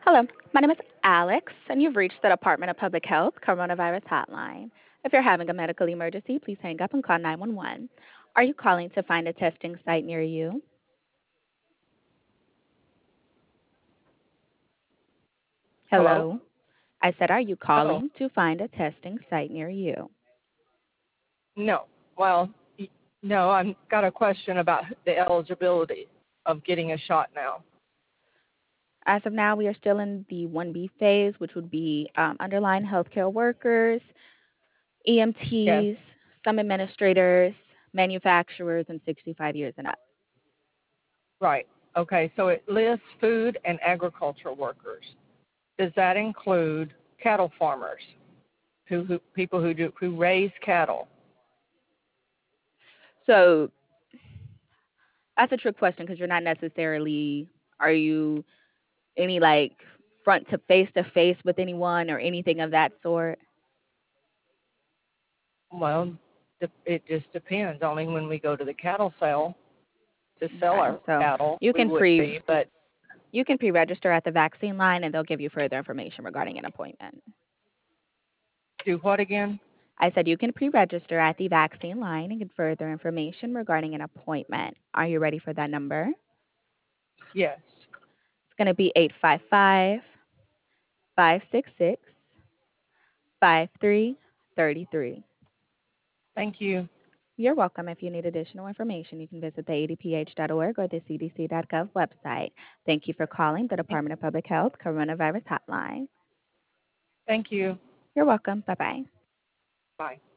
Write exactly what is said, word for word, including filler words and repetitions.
Hello, my name is Alex, and you've reached the Department of Public Health Coronavirus Hotline. If you're having a medical emergency, please hang up and call nine one one. Are you calling to find a testing site near you? Hello? Hello? I said, are you Oh, calling to find a testing site near you? no. Well, y- no, I've got a question about the eligibility of getting a shot now. As of now, we are still in the one B phase, which would be um, underlying healthcare workers, Yes, E M Ts, some administrators, manufacturers, and sixty-five years and up. right. Okay, so it lists food and agriculture workers. Does that include cattle farmers, who, who people who do who raise cattle? So that's a trick question because you're not necessarily, are you any like front to face to face with anyone or anything of that sort? Well, de- it just depends. Only when we go to the cattle sale to sell Okay, our so cattle, you we can would pre be. But you can pre-register at the vaccine line, and they'll give you further information regarding an appointment. do what again? I said you can pre-register at the vaccine line and get further information regarding an appointment. Are you ready for that number? Yes. It's going to be eight five five, five six six, five three three three. Thank you. You're welcome. If you need additional information, you can visit the a d p h dot org or the c d c dot gov website. Thank you for calling the Thank, Department of Public Health Coronavirus Hotline. thank you. You're welcome. Bye bye. Bye.